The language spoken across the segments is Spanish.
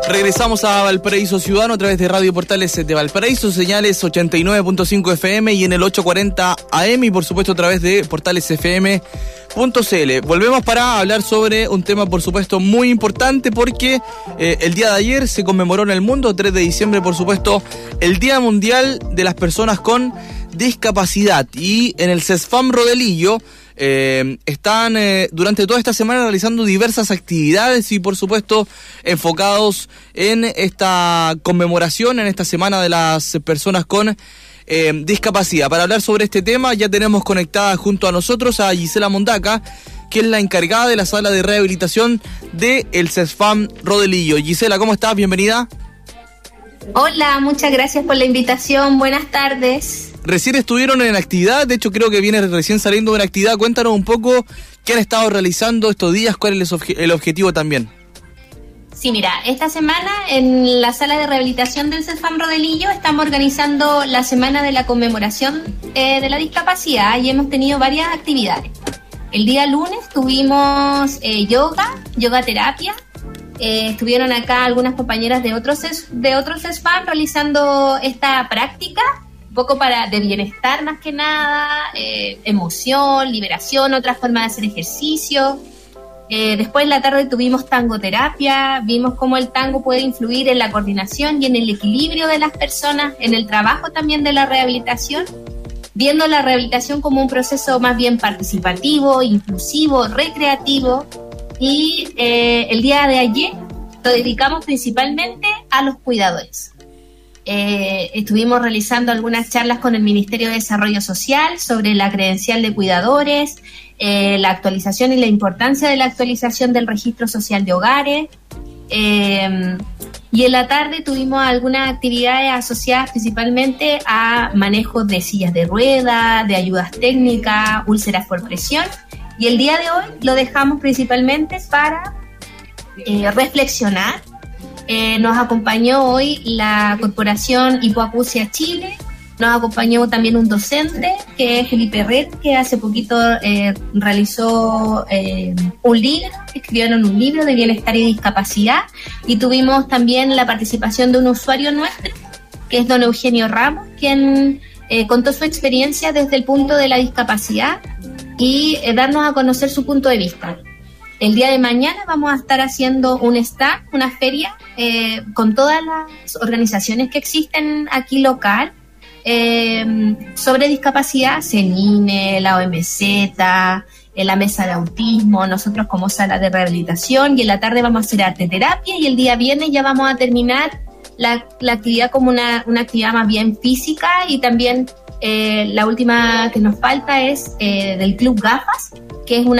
Regresamos a Valparaíso Ciudadano a través de Radio Portales de Valparaíso, señales 89.5 FM y en el 840 AM y por supuesto a través de portalesfm.cl. Volvemos para hablar sobre un tema por supuesto muy importante porque el día de ayer se conmemoró en el mundo, 3 de diciembre por supuesto, el Día Mundial de las Personas con Discapacidad, y en el CESFAM Rodelillo están durante toda esta semana realizando diversas actividades y por supuesto enfocados en esta conmemoración, en esta semana de las personas con discapacidad. Para hablar sobre este tema ya tenemos conectada junto a nosotros a Gisela Mondaca, que es la encargada de la sala de rehabilitación del CESFAM Rodelillo. Gisela, ¿cómo estás? Bienvenida. Hola, muchas gracias por la invitación. Buenas tardes. Recién estuvieron en actividad, de hecho creo que viene recién saliendo de una actividad. Cuéntanos un poco qué han estado realizando estos días, cuál es el objetivo también. Sí, mira, esta semana en la sala de rehabilitación del CESFAM Rodelillo estamos organizando la semana de la conmemoración de la discapacidad y hemos tenido varias actividades. El día lunes tuvimos yoga terapia. Estuvieron acá algunas compañeras de otros CESFAM realizando esta práctica, un poco de bienestar más que nada, emoción, liberación, otra forma de hacer ejercicio. Después en la tarde tuvimos tangoterapia, vimos cómo el tango puede influir en la coordinación y en el equilibrio de las personas, en el trabajo también de la rehabilitación, viendo la rehabilitación como un proceso más bien participativo, inclusivo, recreativo. Y el día de ayer lo dedicamos principalmente a los cuidadores. Estuvimos realizando algunas charlas con el Ministerio de Desarrollo Social sobre la credencial de cuidadores, la actualización y la importancia de la actualización del registro social de hogares. Y en la tarde tuvimos algunas actividades asociadas principalmente a manejos de sillas de ruedas, de ayudas técnicas, úlceras por presión. Y el día de hoy lo dejamos principalmente para reflexionar. Nos acompañó hoy la Corporación Hipoacusia Chile, nos acompañó también un docente que es Felipe Red, que hace poquito realizó un libro, escribieron un libro de bienestar y discapacidad, y tuvimos también la participación de un usuario nuestro, que es don Eugenio Ramos, quien contó su experiencia desde el punto de la discapacidad y darnos a conocer su punto de vista. El día de mañana vamos a estar haciendo un stand, una feria, con todas las organizaciones que existen aquí local, sobre discapacidad, CENINE, la OMZ, la mesa de autismo, nosotros como sala de rehabilitación, y en la tarde vamos a hacer arte terapia, y el día viernes ya vamos a terminar la actividad como una actividad más bien física, y también la última que nos falta es del Club Gafas, que es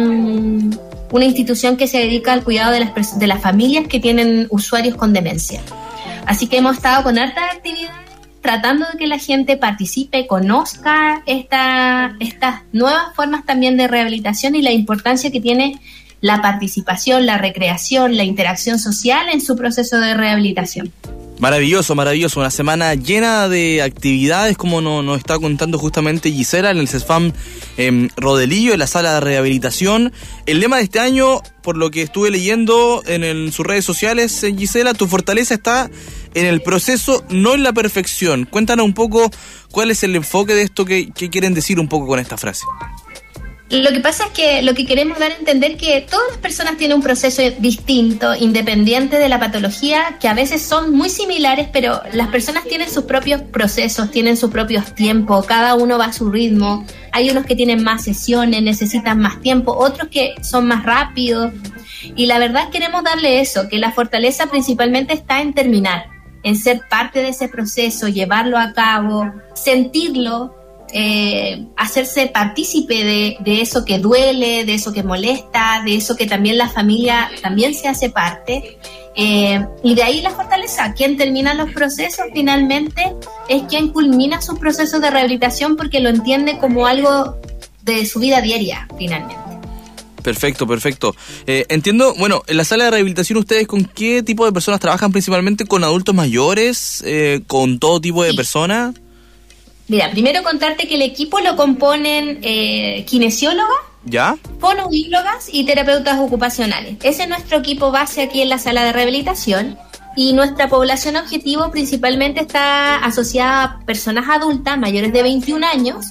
una institución que se dedica al cuidado de las familias que tienen usuarios con demencia. Así que hemos estado con hartas actividades, tratando de que la gente participe, conozca estas nuevas formas también de rehabilitación y la importancia que tiene la participación, la recreación, la interacción social en su proceso de rehabilitación. Maravilloso, maravilloso. Una semana llena de actividades, como nos está contando justamente Gisela, en el CESFAM Rodelillo, en la sala de rehabilitación. El lema de este año, por lo que estuve leyendo en sus redes sociales, Gisela, tu fortaleza está en el proceso, no en la perfección. Cuéntanos un poco cuál es el enfoque de esto, qué quieren decir un poco con esta frase. Lo que pasa es que lo que queremos dar a entender es que todas las personas tienen un proceso distinto, independiente de la patología, que a veces son muy similares, pero las personas tienen sus propios procesos, tienen sus propios tiempos, cada uno va a su ritmo. Hay unos que tienen más sesiones, necesitan más tiempo, otros que son más rápidos. Y la verdad queremos darle eso, que la fortaleza principalmente está en terminar, en ser parte de ese proceso, llevarlo a cabo, sentirlo, hacerse partícipe de eso que duele, de eso que molesta, de eso que también la familia también se hace parte, y de ahí la fortaleza. Quien termina los procesos finalmente es quien culmina sus procesos de rehabilitación porque lo entiende como algo de su vida diaria finalmente. Perfecto. Entiendo, bueno, en la sala de rehabilitación, ¿ustedes con qué tipo de personas trabajan? ¿Principalmente con adultos mayores? ¿Con todo tipo de personas? Mira, primero contarte que el equipo lo componen kinesiólogas, ¿ya?, fonoaudiólogas y terapeutas ocupacionales. Ese es nuestro equipo base aquí en la sala de rehabilitación. Y nuestra población objetivo principalmente está asociada a personas adultas mayores de 21 años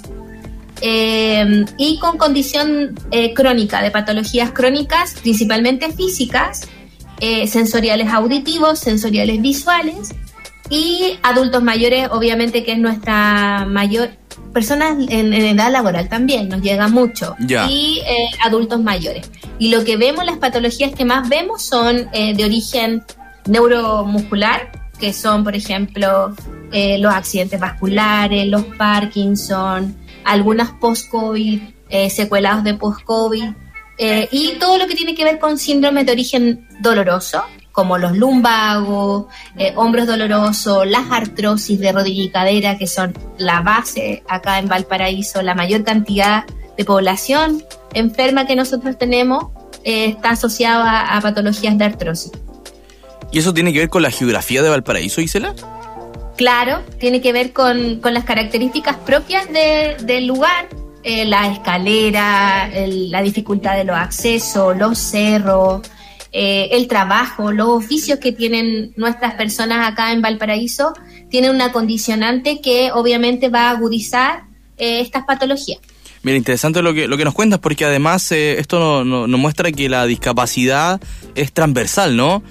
y con condición crónica, de patologías crónicas, principalmente físicas, sensoriales auditivos, sensoriales visuales, y adultos mayores, obviamente, que es nuestra mayor... Personas en edad laboral también, nos llega mucho. Ya. Y adultos mayores. Y lo que vemos, las patologías que más vemos son de origen neuromuscular, que son, por ejemplo, los accidentes vasculares, los Parkinson, algunas post-COVID, secuelados de post-COVID, y todo lo que tiene que ver con síndromes de origen doloroso, como los lumbagos, hombros dolorosos, las artrosis de rodilla y cadera, que son la base acá en Valparaíso. La mayor cantidad de población enferma que nosotros tenemos está asociada a patologías de artrosis. ¿Y eso tiene que ver con la geografía de Valparaíso, Gisela? Claro, tiene que ver con las características propias del lugar, la escalera, la dificultad de los accesos, los cerros, el trabajo, los oficios que tienen nuestras personas acá en Valparaíso, tienen una condicionante que obviamente va a agudizar estas patologías. Mira, interesante lo que nos cuentas, porque además esto nos muestra que la discapacidad es transversal, ¿no?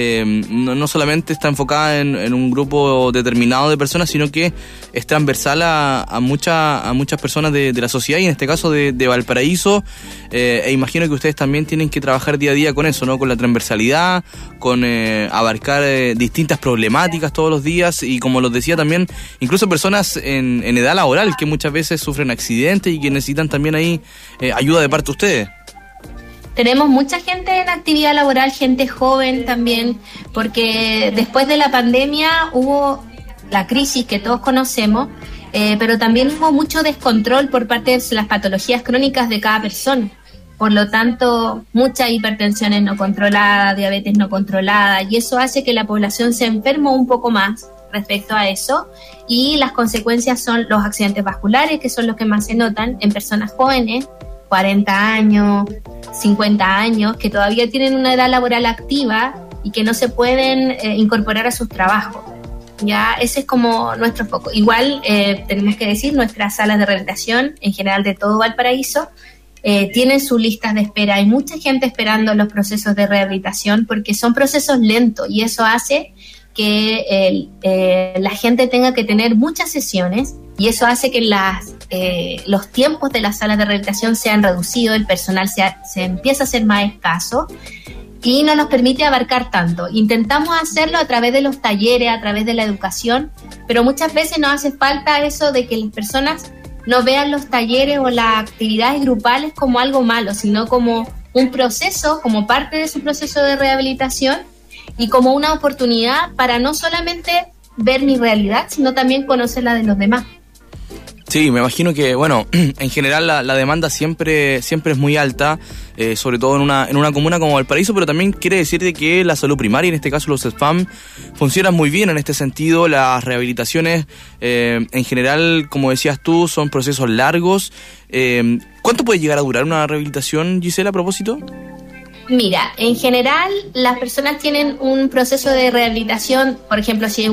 No solamente está enfocada en un grupo determinado de personas, sino que es transversal a muchas personas de la sociedad, y en este caso de Valparaíso, e imagino que ustedes también tienen que trabajar día a día con eso, ¿no? Con la transversalidad, con abarcar distintas problemáticas todos los días, y como los decía también, incluso personas en edad laboral que muchas veces sufren accidentes y que necesitan también ahí ayuda de parte de ustedes. Tenemos mucha gente en actividad laboral, gente joven también, porque después de la pandemia hubo la crisis que todos conocemos, pero también hubo mucho descontrol por parte de las patologías crónicas de cada persona. Por lo tanto, muchas hipertensiones no controladas, diabetes no controlada, y eso hace que la población se enferme un poco más respecto a eso, y las consecuencias son los accidentes vasculares, que son los que más se notan en personas jóvenes, 40 años, 50 años, que todavía tienen una edad laboral activa y que no se pueden incorporar a sus trabajos. Ya, ese es como nuestro foco. Igual, tenemos que decir, nuestras salas de rehabilitación, en general de todo Valparaíso, tienen sus listas de espera. Hay mucha gente esperando los procesos de rehabilitación porque son procesos lentos, y eso hace que la gente tenga que tener muchas sesiones, y eso hace que los tiempos de las salas de rehabilitación sean reducidos, el personal se empieza a hacer más escaso y no nos permite abarcar tanto. Intentamos hacerlo a través de los talleres, a través de la educación, pero muchas veces nos hace falta eso de que las personas no vean los talleres o las actividades grupales como algo malo, sino como un proceso, como parte de su proceso de rehabilitación, y como una oportunidad para no solamente ver mi realidad, sino también conocer la de los demás. Sí, me imagino que, bueno, en general la demanda siempre es muy alta, sobre todo en una comuna como Valparaíso, pero también quiere decir de que la salud primaria, en este caso los SPAM, funcionan muy bien en este sentido. Las rehabilitaciones, en general, como decías tú, son procesos largos. ¿Cuánto puede llegar a durar una rehabilitación, Gisela, a propósito? Mira, en general las personas tienen un proceso de rehabilitación, por ejemplo, si es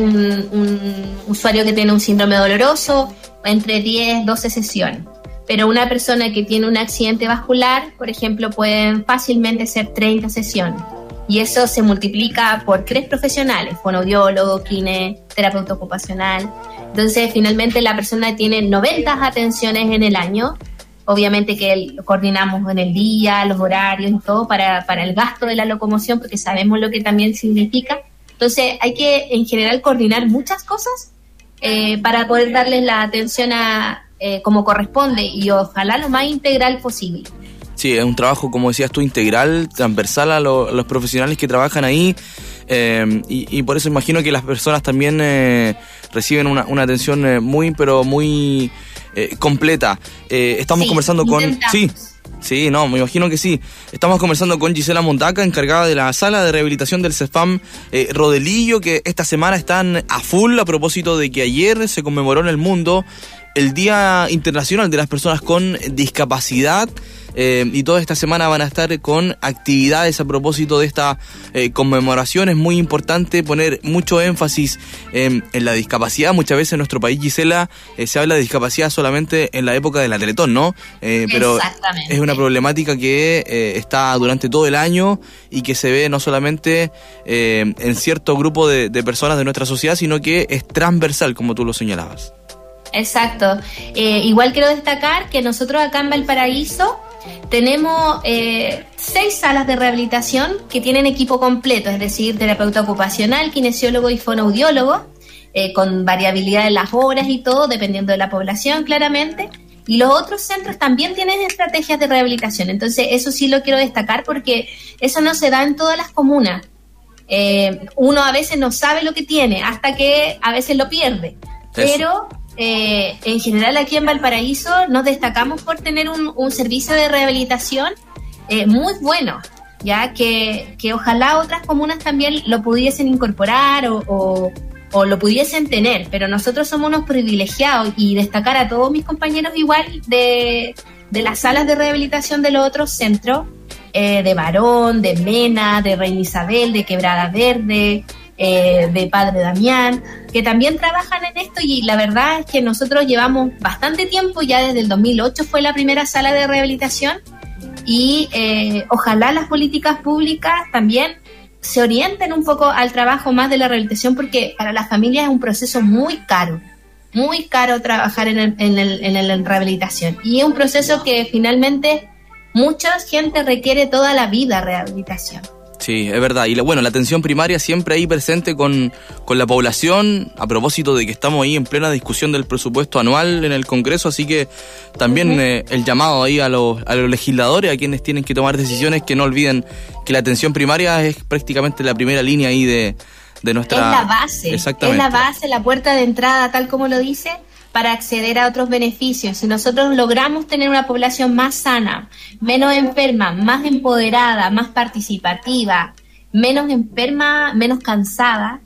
un usuario que tiene un síndrome doloroso, entre 10, 12 sesiones. Pero una persona que tiene un accidente vascular, por ejemplo, pueden fácilmente ser 30 sesiones. Y eso se multiplica por 3 profesionales, fonoaudiólogo, terapeuta ocupacional. Entonces, finalmente la persona tiene 90 atenciones en el año. Obviamente que lo coordinamos en el día, los horarios y todo para el gasto de la locomoción, porque sabemos lo que también significa. Entonces hay que en general coordinar muchas cosas para poder darles la atención como corresponde, y ojalá lo más integral posible. Sí, es un trabajo, como decías tú, integral, transversal a los profesionales que trabajan ahí, y por eso imagino que las personas también reciben una atención muy completa. Estamos conversando con... Sí, no, me imagino que sí. Estamos conversando con Gisela Mondaca, encargada de la sala de rehabilitación del CESFAM Rodelillo, que esta semana están a full a propósito de que ayer se conmemoró en el mundo el Día Internacional de las Personas con Discapacidad. Y toda esta semana van a estar con actividades a propósito de esta conmemoración. Es muy importante poner mucho énfasis en la discapacidad. Muchas veces en nuestro país, Gisela, se habla de discapacidad solamente en la época de la Teletón, ¿no? Pero es una problemática que está durante todo el año y que se ve no solamente en cierto grupo de personas de nuestra sociedad, sino que es transversal, como tú lo señalabas. Exacto. Igual quiero destacar que nosotros acá en Valparaíso tenemos 6 salas de rehabilitación que tienen equipo completo, es decir, terapeuta ocupacional, kinesiólogo y fonoaudiólogo, con variabilidad en las horas y todo, dependiendo de la población, claramente. Y los otros centros también tienen estrategias de rehabilitación. Entonces, eso sí lo quiero destacar porque eso no se da en todas las comunas. Uno a veces no sabe lo que tiene hasta que a veces lo pierde. Pero en general aquí en Valparaíso nos destacamos por tener un servicio de rehabilitación muy bueno, ya que ojalá otras comunas también lo pudiesen incorporar o lo pudiesen tener, pero nosotros somos unos privilegiados y destacar a todos mis compañeros igual de las salas de rehabilitación de los otros centros, de Barón, de Mena, de Reina Isabel, de Quebrada Verde, de Padre Damián, que también trabajan en esto, y la verdad es que nosotros llevamos bastante tiempo, ya desde el 2008 fue la primera sala de rehabilitación, y ojalá las políticas públicas también se orienten un poco al trabajo más de la rehabilitación, porque para las familias es un proceso muy caro trabajar en rehabilitación, y es un proceso que finalmente mucha gente requiere toda la vida rehabilitación. Sí, es verdad. Y la atención primaria siempre ahí presente con la población, a propósito de que estamos ahí en plena discusión del presupuesto anual en el Congreso, así que también el llamado ahí a los legisladores, a quienes tienen que tomar decisiones, que no olviden que la atención primaria es prácticamente la primera línea ahí de nuestra... Es la base, exactamente. Es la base, la puerta de entrada, tal como lo dice, para acceder a otros beneficios. Si nosotros logramos tener una población más sana, menos enferma, más empoderada, más participativa, menos enferma, menos cansada,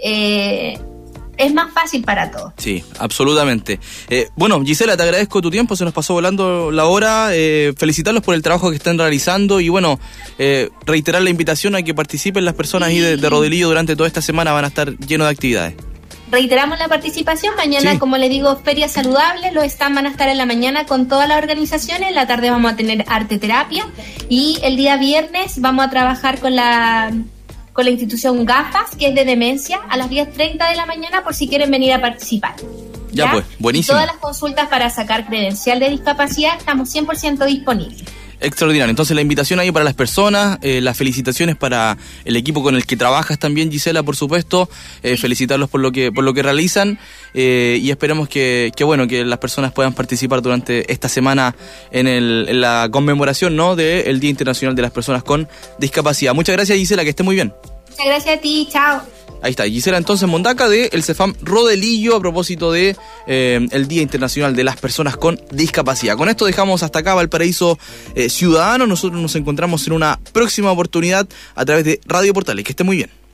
es más fácil para todos. Sí, absolutamente. Gisela, te agradezco tu tiempo, se nos pasó volando la hora. Felicitarlos por el trabajo que están realizando y reiterar la invitación a que participen las personas ahí de Rodelillo durante toda esta semana, van a estar llenos de actividades. Reiteramos la participación, mañana, sí, como les digo, feria saludable, los stands van a estar en la mañana con todas las organizaciones, en la tarde vamos a tener arte terapia, y el día viernes vamos a trabajar con la institución GAFAS, que es de demencia, a las 10:30 de la mañana, por si quieren venir a participar. Ya pues, buenísimo. Y todas las consultas para sacar credencial de discapacidad estamos 100% disponibles. Extraordinario. Entonces la invitación ahí para las personas, las felicitaciones para el equipo con el que trabajas también, Gisela, por supuesto, felicitarlos por lo que realizan, y esperemos que las personas puedan participar durante esta semana en la conmemoración, ¿no?, del Día Internacional de las Personas con Discapacidad. Muchas gracias, Gisela, que esté muy bien. Muchas gracias a ti, chao. Ahí está, Gisela entonces Mondaca de el CEFAM Rodelillo a propósito de el Día Internacional de las Personas con Discapacidad. Con esto dejamos hasta acá Valparaíso Ciudadano. Nosotros nos encontramos en una próxima oportunidad a través de Radio Portales. Que esté muy bien.